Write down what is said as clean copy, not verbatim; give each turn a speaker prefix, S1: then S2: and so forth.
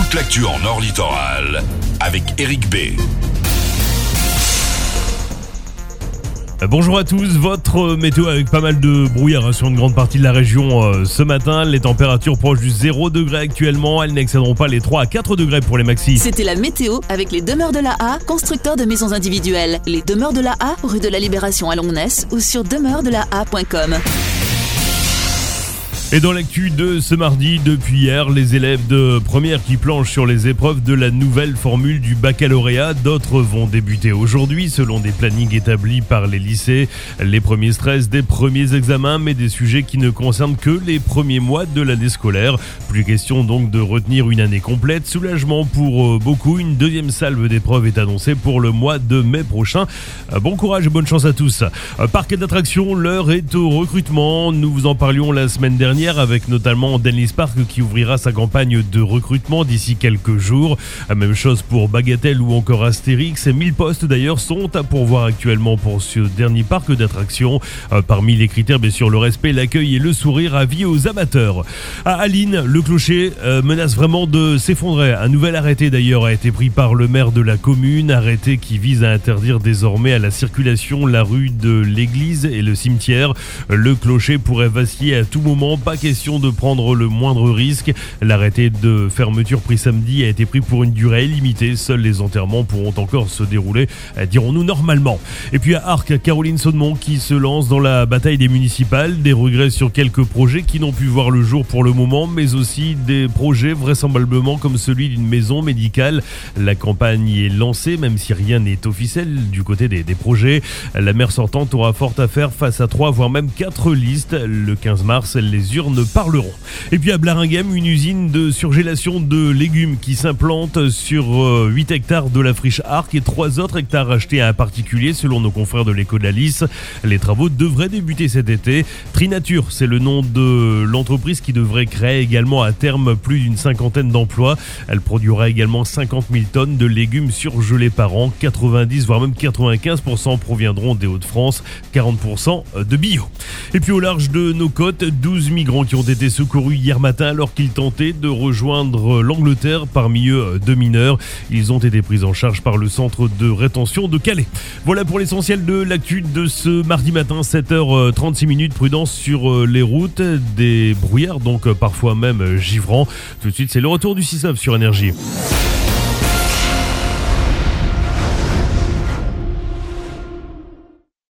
S1: toute l'actu en Nord Littoral avec Eric B.
S2: Bonjour à tous, votre météo avec pas mal de brouillard sur une grande partie de la région ce matin. Les températures proches du 0 degré actuellement, elles n'excéderont pas les 3 à 4 degrés pour les maxis.
S3: C'était la météo avec les Demeures de la A, constructeurs de maisons individuelles. Les Demeures de la A, rue de la Libération à Longnes ou sur demeuresdelaa.com.
S2: Et dans l'actu de ce mardi, depuis hier, les élèves de première qui planchent sur les épreuves de la nouvelle formule du baccalauréat. D'autres vont débuter aujourd'hui selon des plannings établis par les lycées. Les premiers stress des premiers examens, mais des sujets qui ne concernent que les premiers mois de l'année scolaire. Plus question donc de retenir une année complète. Soulagement pour beaucoup. Une deuxième salve d'épreuves est annoncée pour le mois de mai prochain. Bon courage et bonne chance à tous. Parc d'attractions, l'heure est au recrutement. Nous vous en parlions la semaine dernière, avec notamment Denlis Park qui ouvrira sa campagne de recrutement d'ici quelques jours. Même chose pour Bagatelle ou encore Astérix. 1000 postes d'ailleurs sont à pourvoir actuellement pour ce dernier parc d'attractions. Parmi les critères, bien sûr, le respect, l'accueil et le sourire avis aux amateurs. À Aline, le clocher menace vraiment de s'effondrer. Un nouvel arrêté d'ailleurs a été pris par le maire de la commune. Arrêté qui vise à interdire désormais à la circulation la rue de l'église et le cimetière. Le clocher pourrait vaciller à tout moment. Pas question de prendre le moindre risque. L'arrêté de fermeture pris samedi a été pris pour une durée illimitée. Seuls les enterrements pourront encore se dérouler, dirons-nous, normalement. Et puis à Arques, Caroline Saudemont qui se lance dans la bataille des municipales. Des regrets sur quelques projets qui n'ont pu voir le jour pour le moment, mais aussi des projets vraisemblablement comme celui d'une maison médicale. La campagne y est lancée, même si rien n'est officiel du côté des projets. La maire sortante aura fort à faire face à 3 voire même 4 listes. Le 15 mars, les urnes parleront. Et puis à Blaringhem, une usine de surgélation de légumes qui s'implante sur 8 hectares de la friche Arc et 3 autres hectares achetés à un particulier selon nos confrères de l'Écho de la Lys. Les travaux devraient débuter cet été. Trinature, c'est le nom de l'entreprise qui devrait créer également à terme plus d'une 50aine d'emplois. Elle produira également 50 000 tonnes de légumes surgelés par an. 90 voire même 95% proviendront des Hauts-de-France, 40% de bio. Et puis au large de nos côtes, 12 migrants qui ont été secourus hier matin alors qu'ils tentaient de rejoindre l'Angleterre, parmi eux 2 mineurs. Ils ont été pris en charge par le centre de rétention de Calais. Voilà pour l'essentiel de l'actu de ce mardi matin, 7h36. Prudence sur les routes, des brouillards donc parfois même givrants. Tout de suite, c'est le retour du 6-9 sur Énergie.